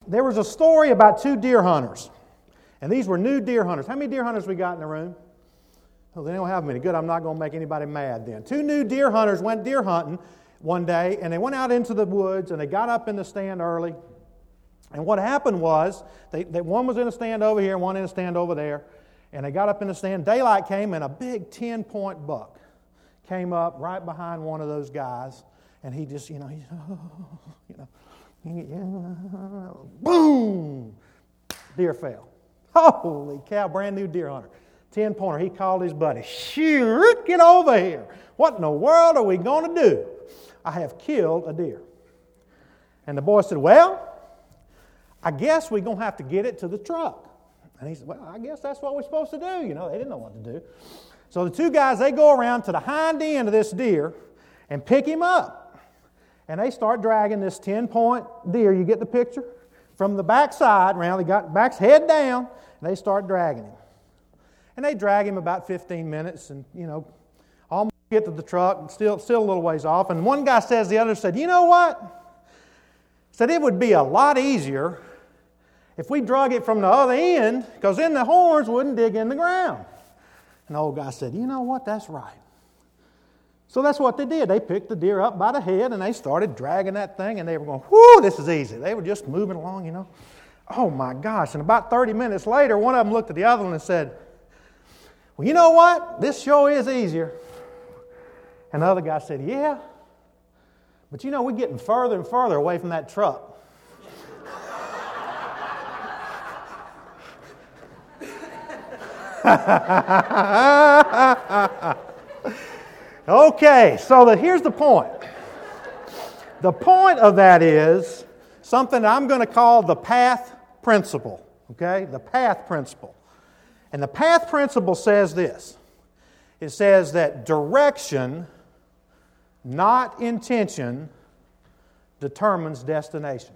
there was a story about two deer hunters. And these were new deer hunters. How many deer hunters we got in the room? Oh, they don't have many. Good, I'm not going to make anybody mad then. Two new deer hunters went deer hunting one day, and they went out into the woods, and they got up in the stand early. And what happened was, one was in a stand over here, one in a stand over there, and they got up in the stand. Daylight came, and a big 10-point buck came up right behind one of those guys, and he just, boom! Deer fell. Holy cow, brand new deer hunter. 10-pointer. He called his buddy. Shoot, get over here. What in the world are we going to do? I have killed a deer. And the boy said, well, I guess we're going to have to get it to the truck. And he said, well, I guess that's what we're supposed to do. They didn't know what to do. So the two guys, they go around to the hind end of this deer and pick him up. And they start dragging this 10-point deer. You get the picture? From the backside around, they got back's head down, and they start dragging him. And they drag him about 15 minutes and, almost get to the truck, and still a little ways off. And one guy says, the other said, you know what? Said it would be a lot easier if we drug it from the other end, because then the horns wouldn't dig in the ground. And the old guy said, you know what? That's right. So that's what they did. They picked the deer up by the head and they started dragging that thing, and they were going, whoo, this is easy. They were just moving along, Oh my gosh. And about 30 minutes later, one of them looked at the other one and said, well, you know what? This sure is easier. And the other guy said, yeah, but we're getting further and further away from that truck. Okay, so here's the point. The point of that is something I'm going to call the path principle. Okay, the path principle. And the path principle says this. It says that direction, not intention, determines destination.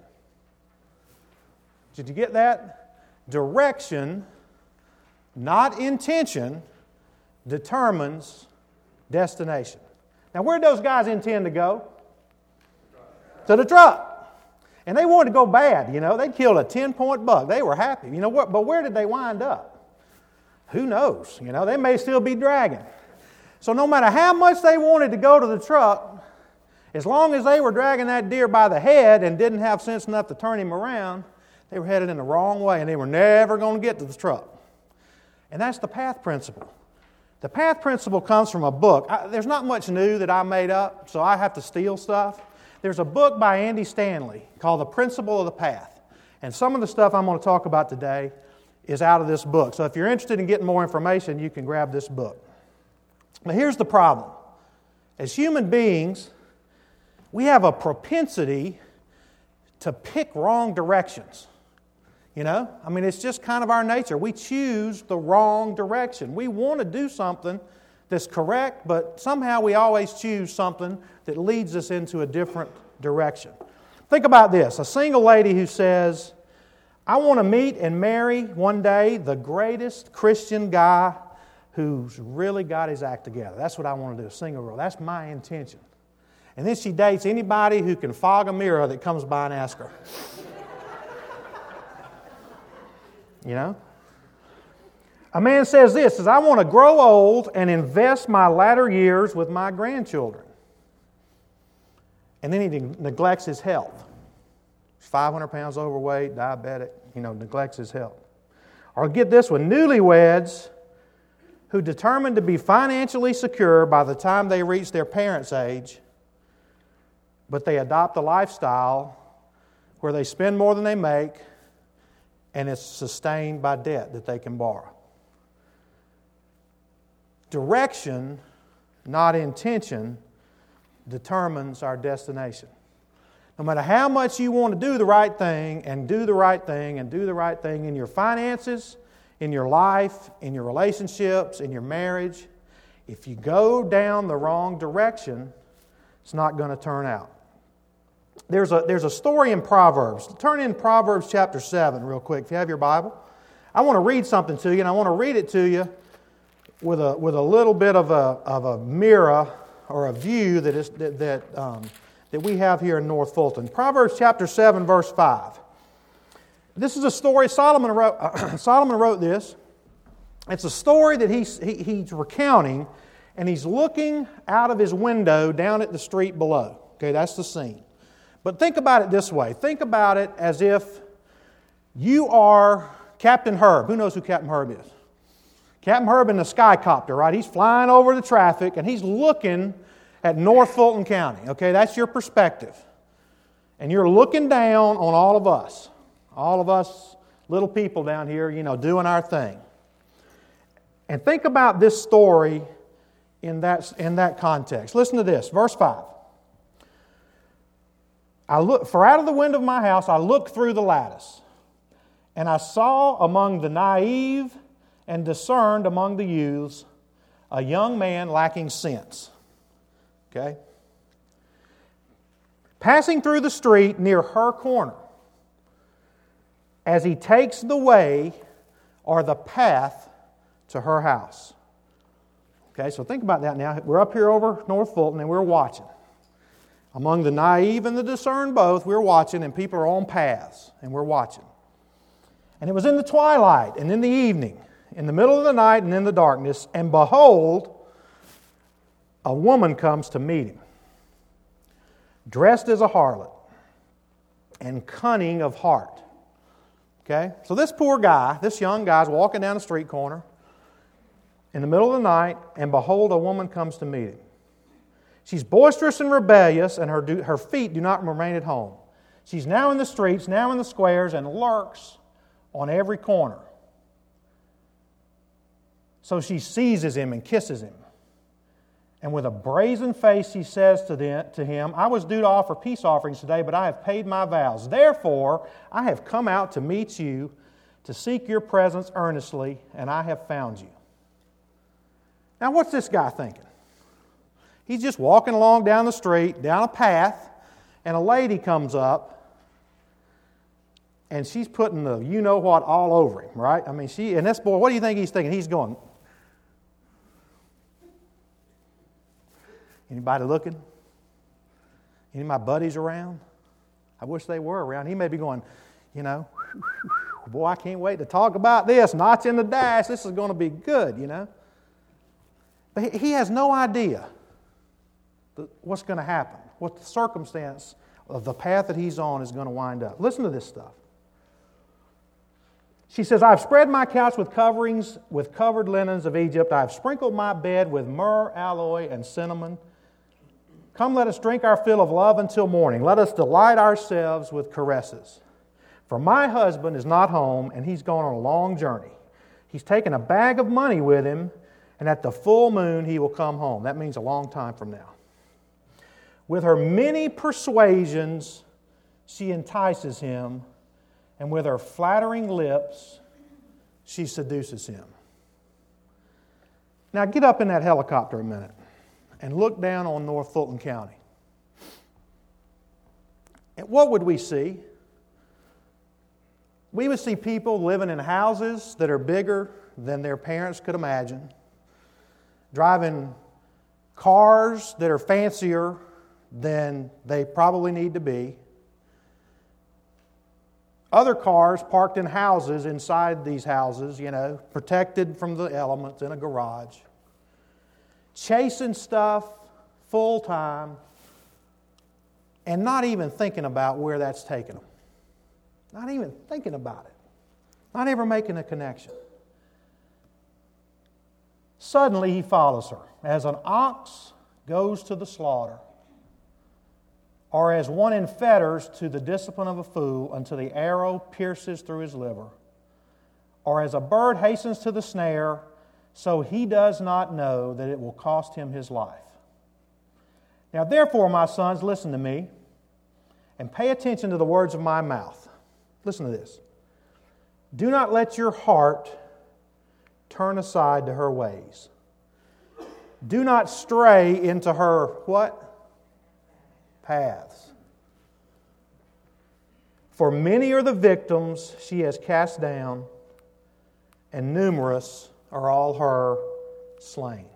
Did you get that? Direction, not intention, determines destination. Now, where'd those guys intend to go? To the truck. And they wanted to go bad, They killed a 10-point buck. They were happy. But where did they wind up? Who knows? They may still be dragging. So no matter how much they wanted to go to the truck, as long as they were dragging that deer by the head and didn't have sense enough to turn him around, they were headed in the wrong way, and they were never going to get to the truck. And that's the path principle. The path principle comes from a book. There's not much new that I made up, so I have to steal stuff. There's a book by Andy Stanley called The Principle of the Path. And some of the stuff I'm going to talk about today is out of this book. So if you're interested in getting more information, you can grab this book. But here's the problem. As human beings, we have a propensity to pick wrong directions. It's just kind of our nature. We choose the wrong direction. We want to do something that's correct, but somehow we always choose something that leads us into a different direction. Think about this. A single lady who says, I want to meet and marry one day the greatest Christian guy who's really got his act together. That's what I want to do, a single girl. That's my intention. And then she dates anybody who can fog a mirror that comes by and asks her. A man says this, I want to grow old and invest my latter years with my grandchildren. And then he neglects his health. He's 500 pounds overweight, diabetic, neglects his health. Or get this one, newlyweds who determine to be financially secure by the time they reach their parents' age, but they adopt a lifestyle where they spend more than they make, and it's sustained by debt that they can borrow. Direction, not intention, determines our destination. No matter how much you want to do the right thing and do the right thing and do the right thing in your finances, in your life, in your relationships, in your marriage, if you go down the wrong direction, it's not going to turn out. There's a story in Proverbs. Turn in Proverbs chapter 7 real quick if you have your Bible. I want to read something to you, and I want to read it to you with a little bit of a mirror or a view that we have here in North Fulton. Proverbs chapter 7, verse 5. This is a story Solomon wrote. Solomon wrote this. It's a story that he's recounting, and he's looking out of his window down at the street below. Okay, that's the scene. But think about it this way. Think about it as if you are Captain Herb. Who knows who Captain Herb is? Captain Herb in the skycopter, right? He's flying over the traffic, and he's looking at North Fulton County. Okay, that's your perspective. And you're looking down on all of us little people down here, doing our thing. And think about this story in that context. Listen to this, verse 5. For out of the window of my house I looked through the lattice, and I saw among the naive and discerned among the youths a young man lacking sense. Okay? Passing through the street near her corner, as he takes the way or the path to her house. Okay, so think about that now. We're up here over North Fulton and we're watching. Among the naive and the discerned both, we're watching, and people are on paths and we're watching. And it was in the twilight and in the evening, in the middle of the night and in the darkness, and behold, a woman comes to meet him, dressed as a harlot and cunning of heart. Okay, so this poor guy, this young guy's walking down the street corner in the middle of the night, and behold, a woman comes to meet him. She's boisterous and rebellious, and her feet do not remain at home. She's now in the streets, now in the squares, and lurks on every corner. So she seizes him and kisses him. And with a brazen face she says to him, I was due to offer peace offerings today, but I have paid my vows. Therefore, I have come out to meet you, to seek your presence earnestly, and I have found you. Now, what's this guy thinking? He's just walking along down the street, down a path, and a lady comes up, and she's putting the you-know-what all over him, right? I mean, and this boy, what do you think he's thinking? He's going, anybody looking? Any of my buddies around? I wish they were around. He may be going, boy, I can't wait to talk about this. Notch in the dash. This is going to be good, But he has no idea what's going to happen, what the circumstance of the path that he's on is going to wind up. Listen to this stuff. She says, I have spread my couch with coverings, with covered linens of Egypt. I have sprinkled my bed with myrrh, aloe, and cinnamon. Come, let us drink our fill of love until morning. Let us delight ourselves with caresses. For my husband is not home, and he's gone on a long journey. He's taken a bag of money with him, and at the full moon he will come home. That means a long time from now. With her many persuasions, she entices him, and with her flattering lips, she seduces him. Now get up in that helicopter a minute and look down on North Fulton County. And what would we see? We would see people living in houses that are bigger than their parents could imagine, driving cars that are fancier than they probably need to be, other cars parked in houses inside these houses, protected from the elements in a garage, chasing stuff full time and not even thinking about where that's taking them. Not even thinking about it. Not ever making a connection. Suddenly he follows her. As an ox goes to the slaughter, or as one in fetters to the discipline of a fool until the arrow pierces through his liver, or as a bird hastens to the snare, so he does not know that it will cost him his life. Now therefore, my sons, listen to me, and pay attention to the words of my mouth. Listen to this. Do not let your heart turn aside to her ways. Do not stray into her what? Paths. For many are the victims she has cast down, and numerous are all her slain.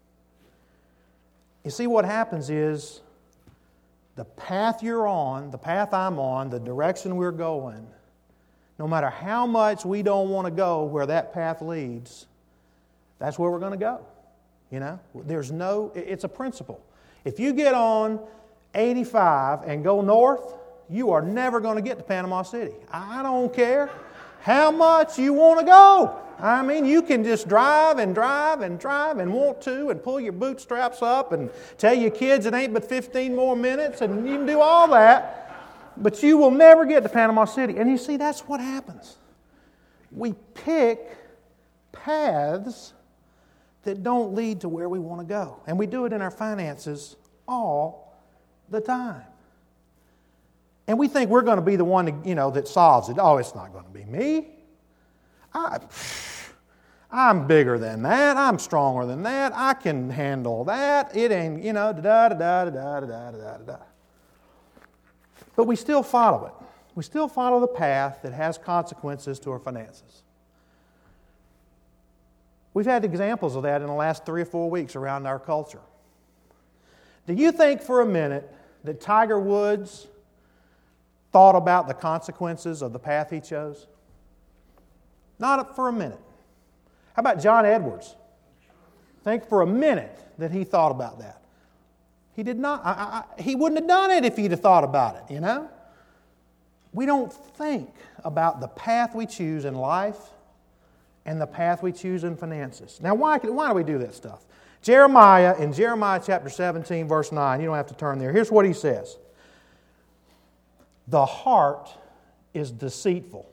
You see, what happens is the path you're on, the path I'm on, the direction we're going, no matter how much we don't want to go where that path leads, that's where we're going to go. It's a principle. If you get on 85 and go north, you are never going to get to Panama City. I don't care how much you want to go. I mean, you can just drive and drive and drive and want to and pull your bootstraps up and tell your kids it ain't but 15 more minutes, and you can do all that, but you will never get to Panama City. And you see, that's what happens. We pick paths that don't lead to where we want to go. And we do it in our finances all the time. And we think we're going to be the one that solves it. Oh, it's not going to be me. I'm bigger than that. I'm stronger than that. I can handle that. It ain't, da-da-da-da-da-da-da-da-da. But we still follow it. We still follow the path that has consequences to our finances. We've had examples of that in the last 3 or 4 weeks around our culture. Do you think for a minute that Tiger Woods thought about the consequences of the path he chose? Not for a minute. How about John Edwards? Think for a minute that he thought about that. He did not. He wouldn't have done it if he'd have thought about it, We don't think about the path we choose in life and the path we choose in finances. Now, why do we do that stuff? In Jeremiah chapter 17, verse 9, you don't have to turn there. Here's what he says. The heart is deceitful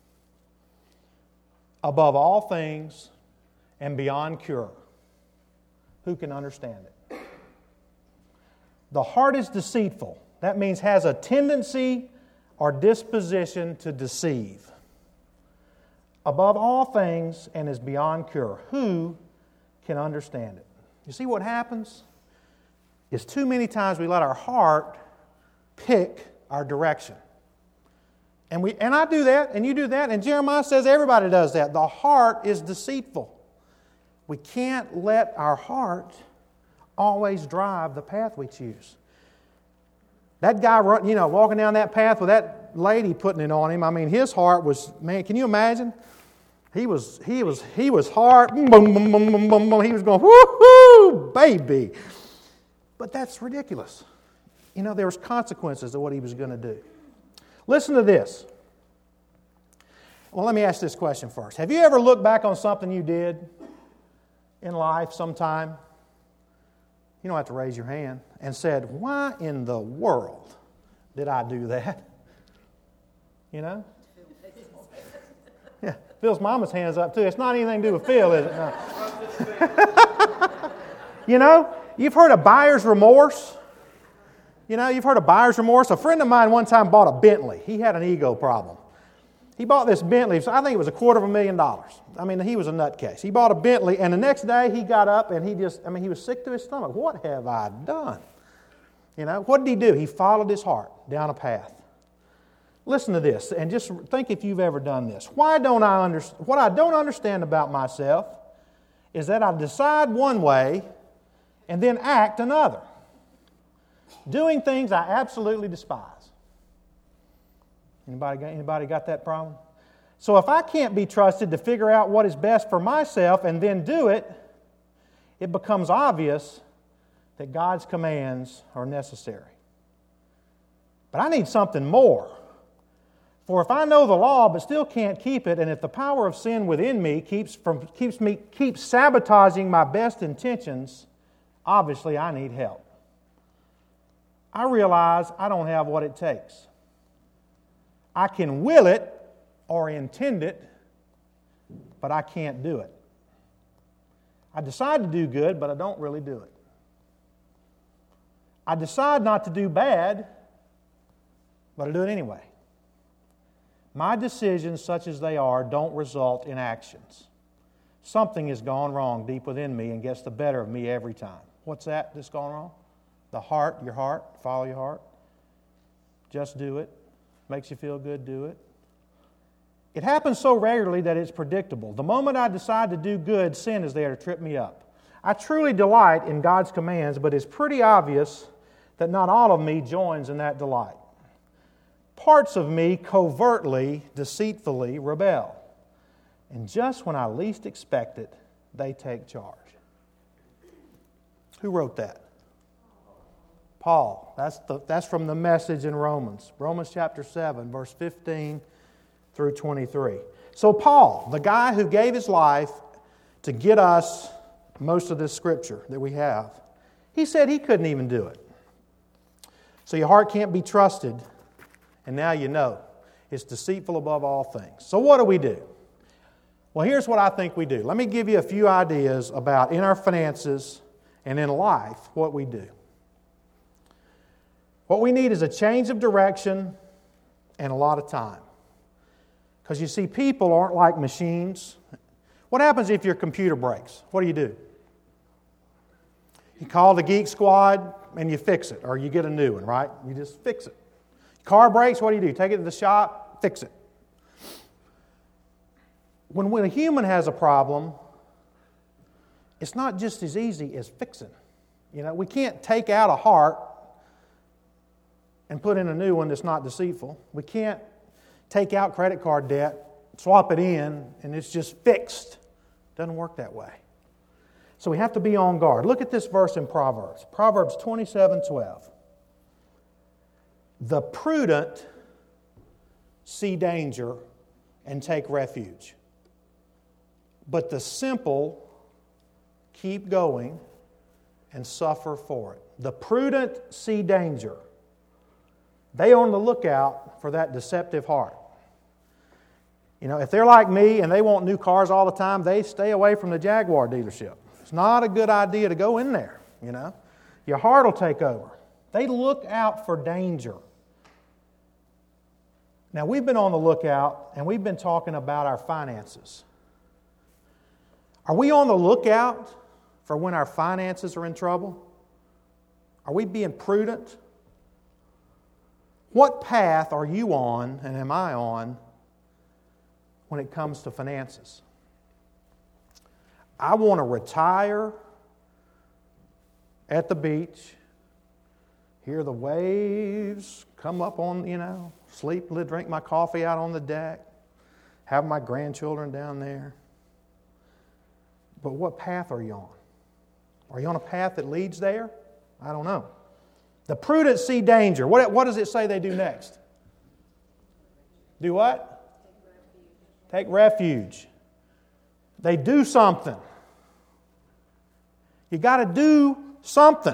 above all things and beyond cure. Who can understand it? The heart is deceitful. That means has a tendency or disposition to deceive. Above all things and is beyond cure. Who can understand it? You see what happens? Is too many times we let our heart pick our direction. And I do that, and you do that, and Jeremiah says everybody does that. The heart is deceitful. We can't let our heart always drive the path we choose. That guy, walking down that path with that lady putting it on him, I mean, his heart was, man, can you imagine? He was hard. Boom, boom, boom, boom, boom, boom. He was going, woo-hoo, baby. But that's ridiculous. There was consequences to what he was going to do. Listen to this. Well, let me ask this question first. Have you ever looked back on something you did in life sometime? You don't have to raise your hand. And said, why in the world did I do that? Yeah. Phil's mama's hand's up too. It's not anything to do with Phil, is it? No. You've heard of buyer's remorse? You've heard of buyer's remorse? A friend of mine one time bought a Bentley. He had an ego problem. He bought this Bentley. I think it was $250,000. I mean, he was a nutcase. He bought a Bentley, and the next day he got up and he was sick to his stomach. What have I done? What did he do? He followed his heart down a path. Listen to this, and just think if you've ever done this. What I don't understand about myself is that I decide one way and then act another. Doing things I absolutely despise. Anybody got that problem? So if I can't be trusted to figure out what is best for myself and then do it, it becomes obvious that God's commands are necessary. But I need something more. For if I know the law but still can't keep it, and if the power of sin within me keeps sabotaging my best intentions, obviously I need help. I realize I don't have what it takes. I can will it or intend it, but I can't do it. I decide to do good, but I don't really do it. I decide not to do bad, but I do it anyway. My decisions, such as they are, don't result in actions. Something has gone wrong deep within me and gets the better of me every time. What's that's gone wrong? The heart, your heart, follow your heart. Just do it. Makes you feel good, do it. It happens so regularly that it's predictable. The moment I decide to do good, sin is there to trip me up. I truly delight in God's commands, but it's pretty obvious that not all of me joins in that delight. parts of me covertly, deceitfully rebel. And just when I least expect it, they take charge. Who wrote that? Paul. That's from the Message in Romans. Romans chapter 7, verse 15 through 23. So Paul, the guy who gave his life to get us most of this scripture that we have, he said he couldn't even do it. So your heart can't be trusted, and now you know. It's deceitful above all things. So what do? Well, here's what I think we do. Let me give you a few ideas about in our finances and in life what we do. What we need is a change of direction and a lot of time. Because you see, people aren't like machines. What happens if your computer breaks? What do? You call the Geek Squad and you fix it, or you get a new one, right? You just fix it. Car breaks, what do? Take it to the shop, fix it. When a human has a problem, it's not just as easy as fixing. We can't take out a heart and put in a new one that's not deceitful. We can't take out credit card debt, swap it in, and it's just fixed. It doesn't work that way. So we have to be on guard. Look at this verse in Proverbs. Proverbs 27:12. The prudent see danger and take refuge, but the simple keep going and suffer for it. The prudent see danger. They are on the lookout for that deceptive heart. If they're like me and they want new cars all the time, they stay away from the Jaguar dealership. It's not a good idea to go in there, Your heart will take over. They look out for danger. Now, we've been on the lookout and we've been talking about our finances. Are we on the lookout for when our finances are in trouble? Are we being prudent? What path are you on and am I on when it comes to finances? I want to retire at the beach, hear the waves come up on, sleep, drink my coffee out on the deck, have my grandchildren down there. But what path are you on? Are you on a path that leads there? I don't know. The prudent see danger. What does it say they do next? Do what? Take refuge. They do something. You got to do something,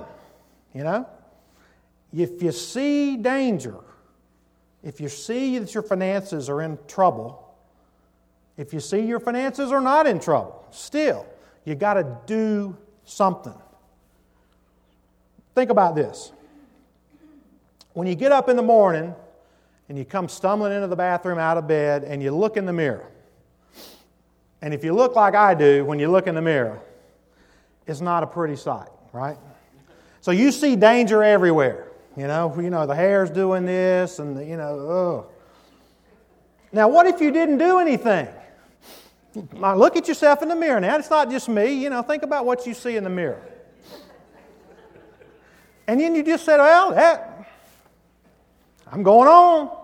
If you see danger, if you see that your finances are in trouble, if you see your finances are not in trouble, still, you got to do something. Think about this. When you get up in the morning and you come stumbling into the bathroom out of bed and you look in the mirror, and if you look like I do when you look in the mirror, it's not a pretty sight, right? So you see danger everywhere. The hair's doing this and, Now, what if you didn't do anything? Now, look at yourself in the mirror now. It's not just me. Think about what you see in the mirror. And then you just said, I'm going on.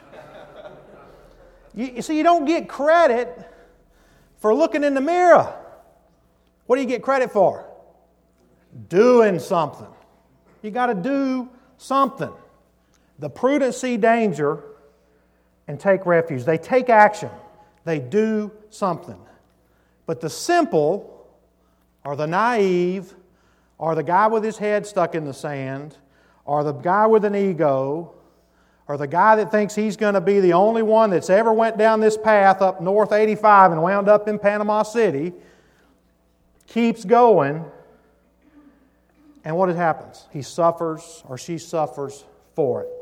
You see, you don't get credit for looking in the mirror. What do you get credit for? Doing something. You got to do something. The prudent see danger and take refuge. They take action. They do something. But the simple, or the naive, or the guy with his head stuck in the sand, or the guy with an ego, or the guy that thinks he's going to be the only one that's ever went down this path up North 85 and wound up in Panama City, keeps going, and what happens? He suffers or she suffers for it.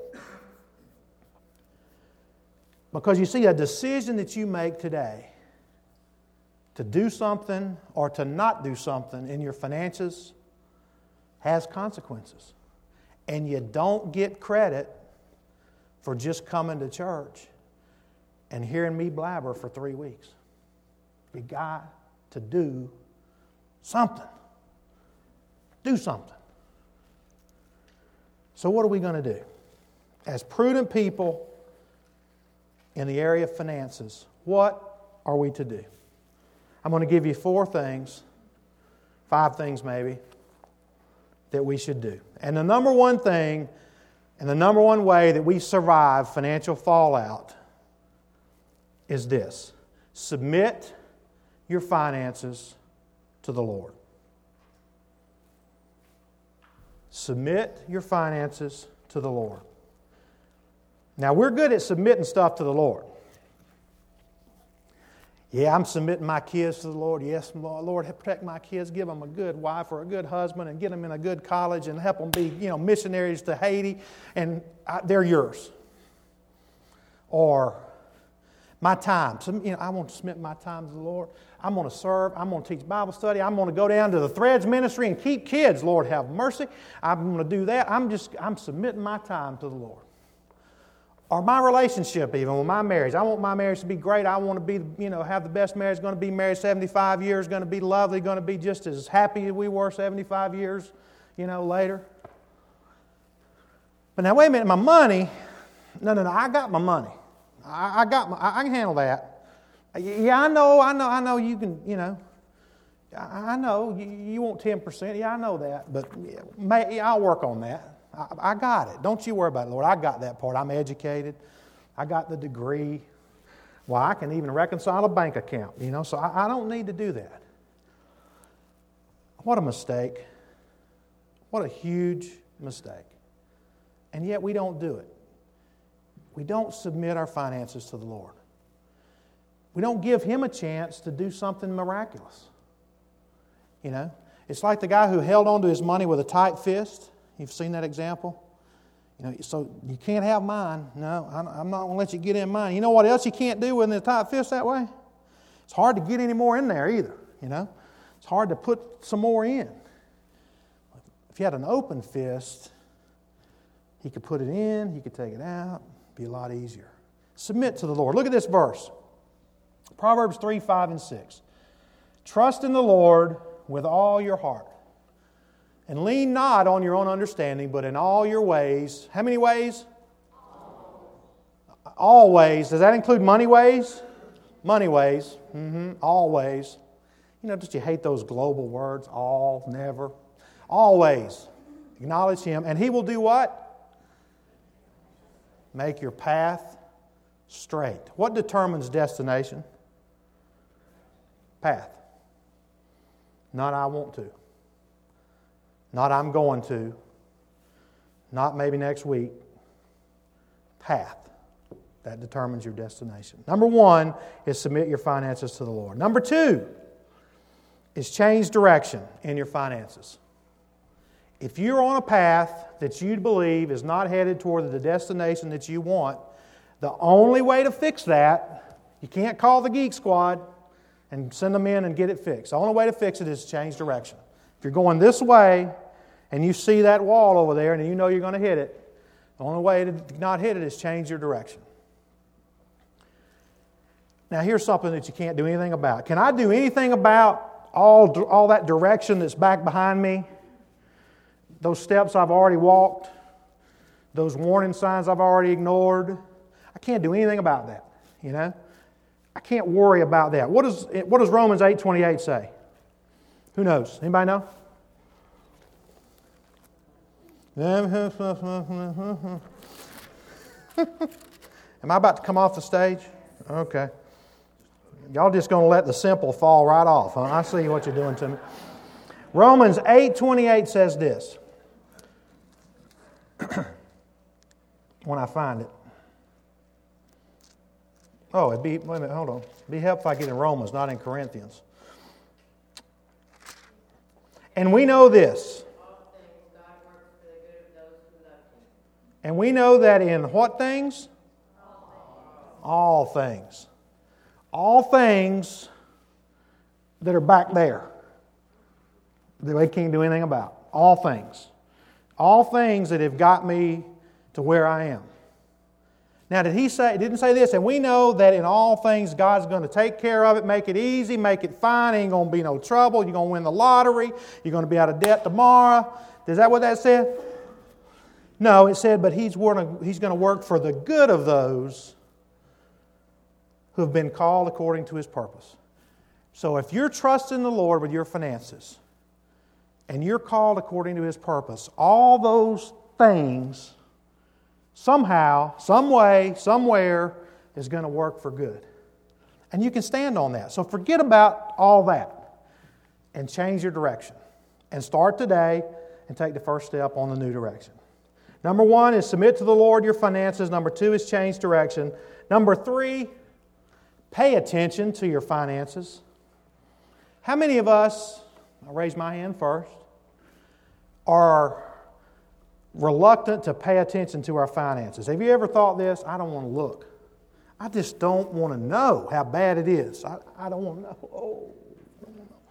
Because you see, a decision that you make today to do something or to not do something in your finances has consequences. And you don't get credit for just coming to church and hearing me blabber for 3 weeks. You got to do something. Do something. So what are we going to do? As prudent people in the area of finances, what are we to do? I'm going to give you 4 things, 5 things maybe, that we should do. And the number one thing, and the number one way that we survive financial fallout is this: submit your finances to the Lord. Submit your finances to the Lord. Now, we're good at submitting stuff to the Lord. Yeah, I'm submitting my kids to the Lord. Yes, Lord, protect my kids. Give them a good wife or a good husband and get them in a good college and help them be, missionaries to Haiti, and they're yours. Or my time. I want to submit my time to the Lord. I'm going to serve. I'm going to teach Bible study. I'm going to go down to the Threads ministry and keep kids. Lord, have mercy. I'm going to do that. I'm submitting my time to the Lord. Or my relationship, even with my marriage. I want my marriage to be great. I want to be, have the best marriage. Going to be married 75 years. Going to be lovely. Going to be just as happy as we were 75 years, later. But now, wait a minute. My money. No. I got my money. I can handle that. Yeah, I know you can, I know you want 10%. Yeah, I know that. But I'll work on that. I got it. Don't you worry about it, Lord. I got that part. I'm educated. I got the degree. Well, I can even reconcile a bank account, so I don't need to do that. What a mistake. What a huge mistake. And yet we don't do it. We don't submit our finances to the Lord. We don't give Him a chance to do something miraculous. It's like the guy who held on to his money with a tight fist. You've seen that example? So you can't have mine. No, I'm not going to let you get in mine. You know what else you can't do with a tight fist that way? It's hard to get any more in there either, It's hard to put some more in. If you had an open fist, He could put it in, He could take it out. It'd be a lot easier. Submit to the Lord. Look at this verse. Proverbs 3, 5, and 6. Trust in the Lord with all your heart. And lean not on your own understanding, but in all your ways. How many ways? All ways. Does that include money ways? Money ways. All ways. Just you hate those global words. All, never. Always. Acknowledge Him. And He will do what? Make your path straight. What determines destination? Path. Not I want to. Not I'm going to. Not maybe next week. Path. That determines your destination. Number 1 is submit your finances to the Lord. Number 2 is change direction in your finances. If you're on a path that you believe is not headed toward the destination that you want, the only way to fix that, you can't call the Geek Squad and send them in and get it fixed. The only way to fix it is change direction. If you're going this way, and you see that wall over there and you know you're going to hit it, the only way to not hit it is change your direction. Now here's something that you can't do anything about. Can I do anything about all that direction that's back behind me? Those steps I've already walked? Those warning signs I've already ignored? I can't do anything about that, I can't worry about that. What does Romans 8:28 say? Who knows? Anybody know? Am I about to come off the stage? Okay. Y'all just going to let the simple fall right off, huh? I see what you're doing to me. Romans 8:28 says this. When I find it. Oh, wait a minute, hold on. It'd be helpful if I get in Romans, not in Corinthians. And we know this. And we know that in what things? All things. All things that are back there that we can't do anything about. All things. All things that have got me to where I am. Now, did he say? It didn't say this. And we know that in all things God's going to take care of it, make it easy, make it fine. Ain't going to be no trouble. You're going to win the lottery. You're going to be out of debt tomorrow. Is that what that said? No, it said, but He's going to work for the good of those who have been called according to His purpose. So if you're trusting the Lord with your finances, and you're called according to His purpose, all those things, somehow, some way, somewhere, is going to work for good. And you can stand on that. So forget about all that and change your direction. And start today and take the first step on the new direction. Number 1 is submit to the Lord your finances. Number 2 is change direction. Number 3, pay attention to your finances. How many of us, I'll raise my hand first, are reluctant to pay attention to our finances? Have you ever thought this? I don't want to look. I just don't want to know how bad it is. I don't want to know. Oh, I don't want to know.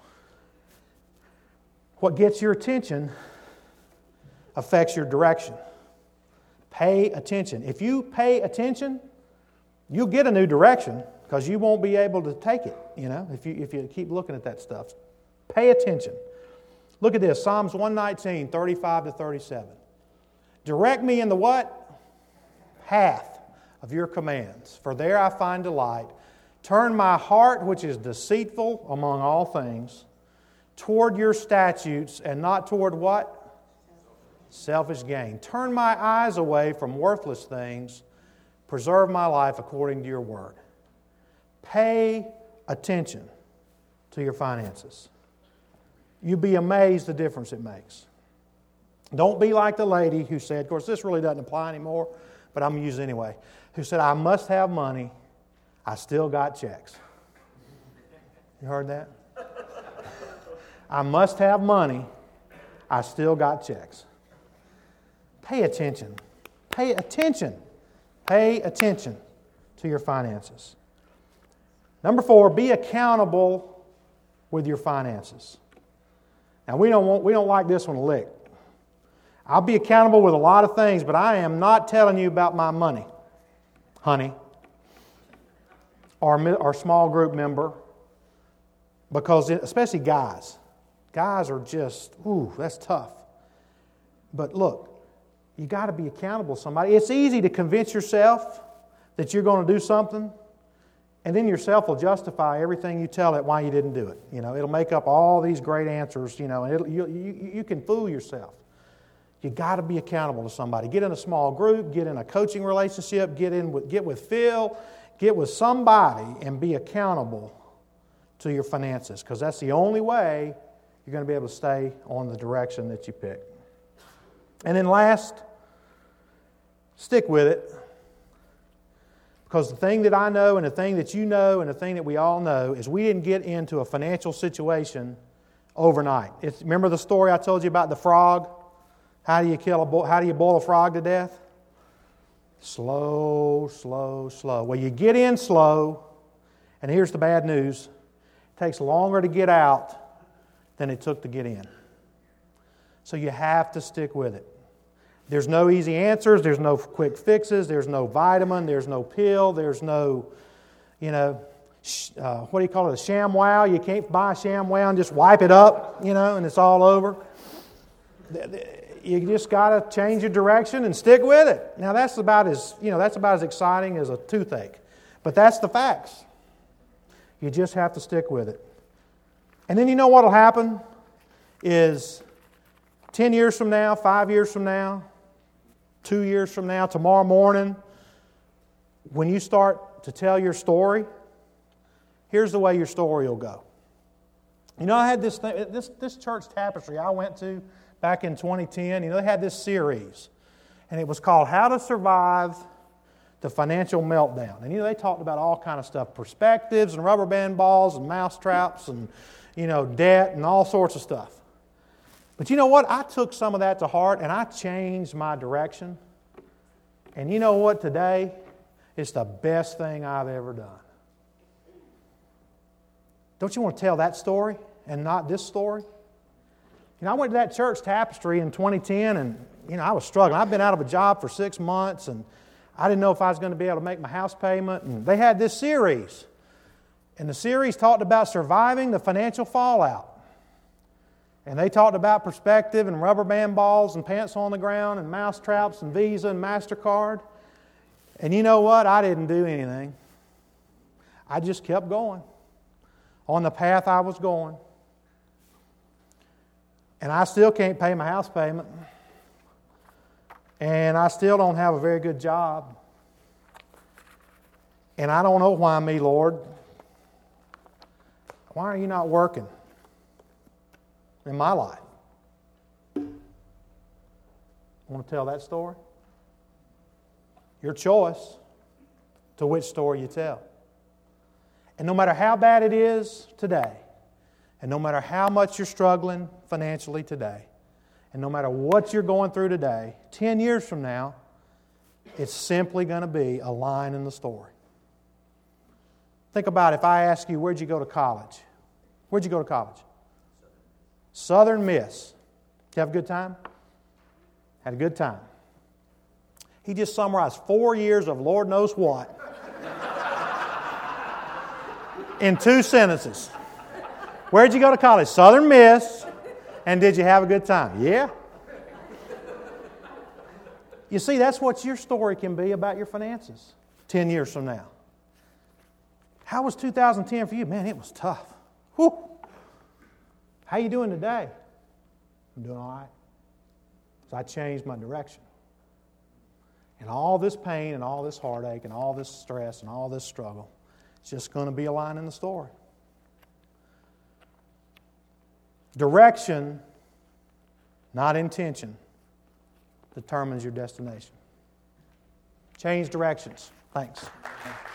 What gets your attention affects your direction. Pay attention. If you pay attention, you'll get a new direction because you won't be able to take it, if you keep looking at that stuff. Pay attention. Look at this, Psalms 119, 35 to 37. Direct me in the what? Path of your commands, for there I find delight. Turn my heart, which is deceitful among all things, toward your statutes and not toward what? Selfish gain. Turn my eyes away from worthless things. Preserve my life according to your word. Pay attention to your finances. You'd be amazed the difference it makes. Don't be like the lady who said, of course this really doesn't apply anymore, but I'm going to use it anyway, who said, I must have money, I still got checks. You heard that? I must have money, I still got checks. Pay attention. Pay attention. Pay attention to your finances. Number 4, be accountable with your finances. Now we don't like this one a lick. I'll be accountable with a lot of things, but I am not telling you about my money, honey, or small group member, because especially guys. Guys are just, that's tough. But look, you got to be accountable to somebody. It's easy to convince yourself that you're going to do something, and then yourself will justify everything you tell it why you didn't do it. It'll make up all these great answers, and you can fool yourself. You got to be accountable to somebody. Get in a small group, get in a coaching relationship, get with Phil, get with somebody and be accountable to your finances, because that's the only way you're going to be able to stay on the direction that you pick. And then last, stick with it. Because the thing that I know and the thing that you know and the thing that we all know is we didn't get into a financial situation overnight. Remember the story I told you about the frog? How do you boil a frog to death? Slow, slow, slow. Well, you get in slow, and here's the bad news. It takes longer to get out than it took to get in. So you have to stick with it. There's no easy answers. There's no quick fixes. There's no vitamin. There's no pill. There's no, what do you call it, a ShamWow. You can't buy a ShamWow and just wipe it up, and it's all over. You just got to change your direction and stick with it. Now that's about as exciting as a toothache. But that's the facts. You just have to stick with it. And then what will happen is 10 years from now, 5 years from now, 2 years from now, tomorrow morning, when you start to tell your story, here's the way your story will go. I had this church tapestry I went to back in 2010. They had this series, and it was called How to Survive the Financial Meltdown. And they talked about all kind of stuff, perspectives and rubber band balls and mouse traps and debt and all sorts of stuff. But you know what? I took some of that to heart and I changed my direction. And you know what? Today, it's the best thing I've ever done. Don't you want to tell that story and not this story? I went to that church tapestry in 2010 and, I was struggling. I've been out of a job for 6 months and I didn't know if I was going to be able to make my house payment. And they had this series. And the series talked about surviving the financial fallout. And they talked about perspective and rubber band balls and pants on the ground and mouse traps and Visa and MasterCard. And you know what? I didn't do anything. I just kept going on the path I was going. And I still can't pay my house payment. And I still don't have a very good job. And I don't know why me, Lord. Why are you not working in my life? Want to tell that story? Your choice to which story you tell. And no matter how bad it is today, and no matter how much you're struggling financially today, and no matter what you're going through today, 10 years from now, it's simply going to be a line in the story. Think about if I ask you, where'd you go to college? Where'd you go to college? Southern Miss. Did you have a good time? Had a good time. He just summarized 4 years of Lord knows what in 2 sentences. Where'd you go to college? Southern Miss. And did you have a good time? Yeah. You see, that's what your story can be about your finances 10 years from now. How was 2010 for you? Man, it was tough. Whew. How you doing today? I'm doing all right. So I changed my direction. And all this pain and all this heartache and all this stress and all this struggle, it's just going to be a line in the story. Direction, not intention, determines your destination. Change directions. Thanks.